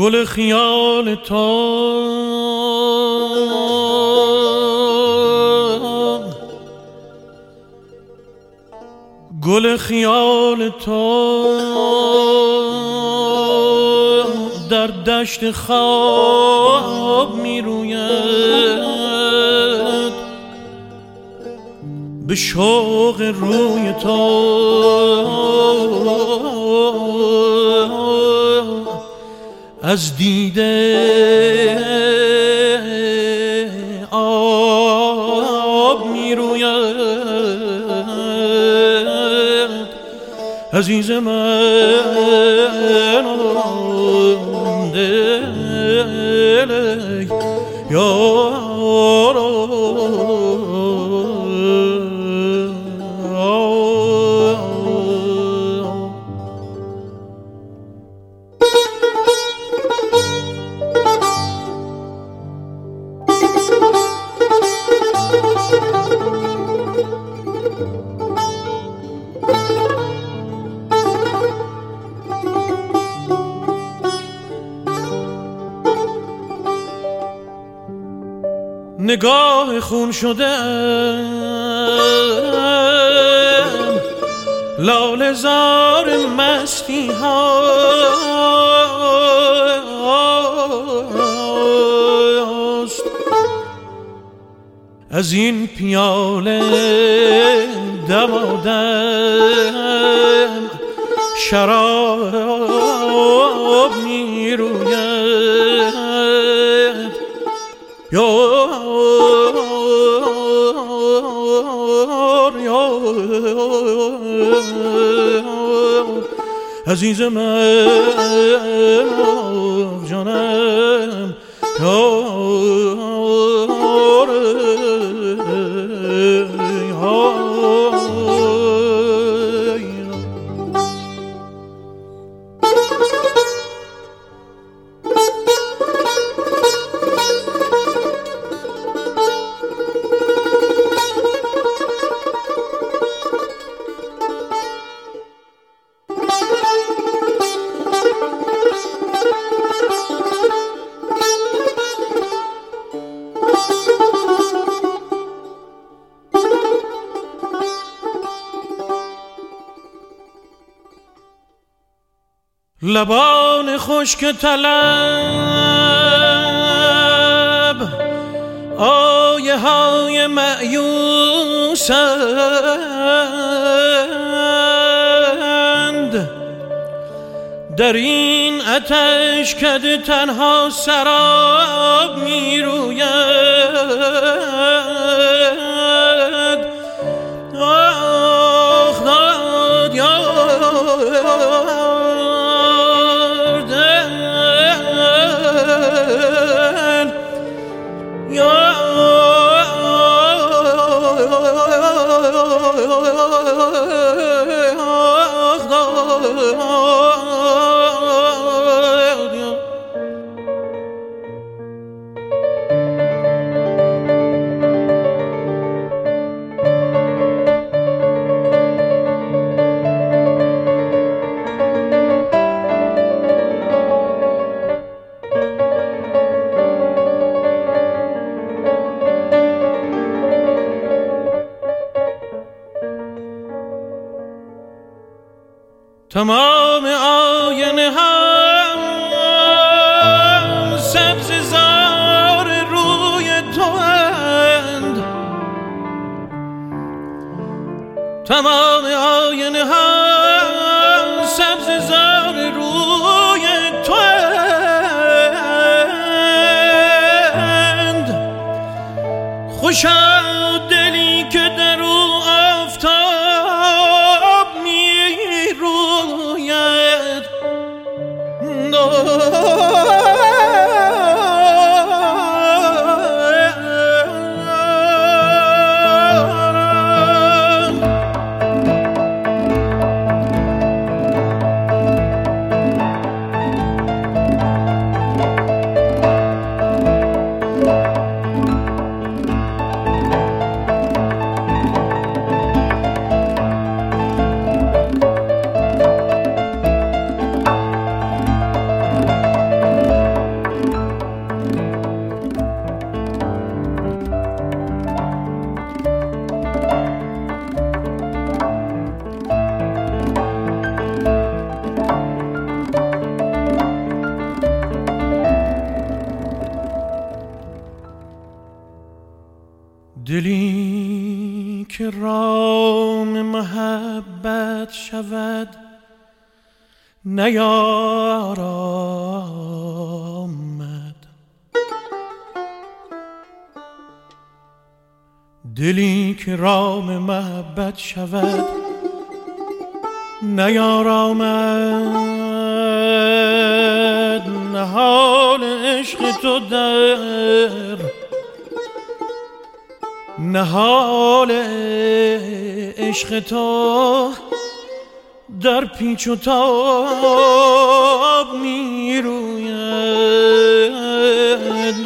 گل خیال تو گل خیال تو در دشت خواب می روید، به شوق روی تو از دیده آب می روید. عزیز من دل یارو نگاه خون شده لاله زار مستی هاست، از این پیاله دمادم شراب می روید. عزیز من جانم لبان خشک طلب آیه های مأیوسند، در این آتش کده تنها سراب می روید. آخ داد تمام آینه ها سبززار روی تواند، تمام آینه ها سبززار روی تواند. خوشا دلی که در او آفتاب می روید. دلی که رام محبت شود نیارامد، دلی که رام محبت شود نیارامد، نهال عشق تو در نهال عشق تو در پیچ و تاب می روید،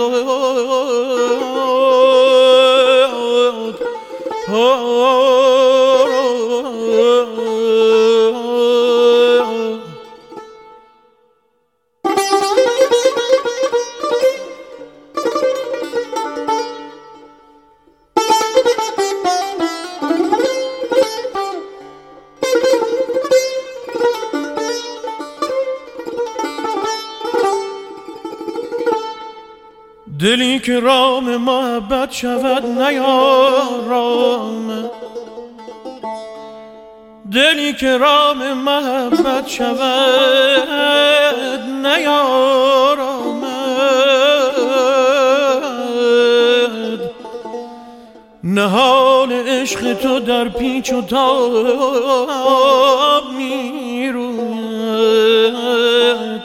دلی که رام محبت شود نیارامد، دلی که رام محبت شود نیارامد، نهال عشق تو در پیچ و تاب می روید،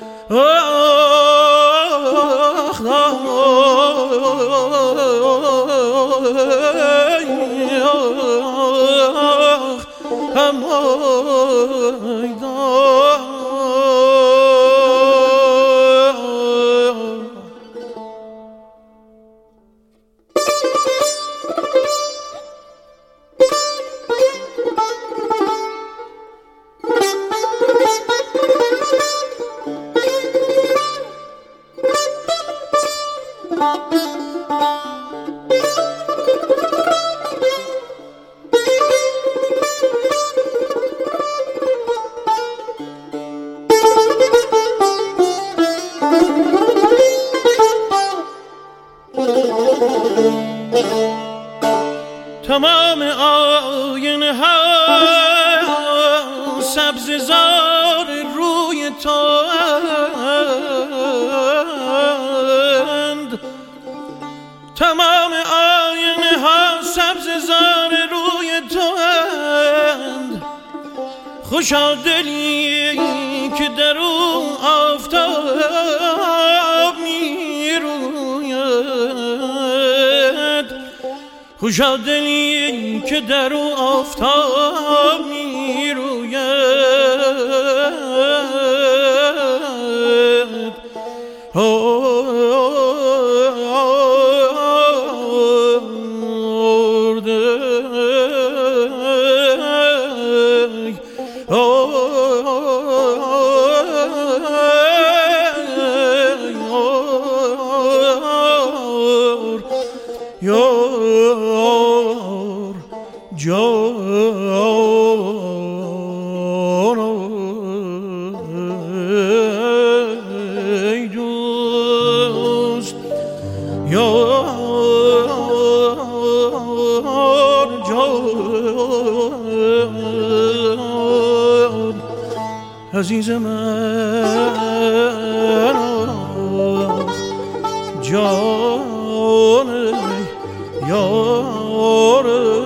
تمام آینه ها سبززار روی تو اند، تمام آینه ها سبززار روی تو اند، خوشا دلی که در او آفتاب می روید، خوشا دلی که در او آفتاب می روید، ای دوست جان عزیز من، جان یار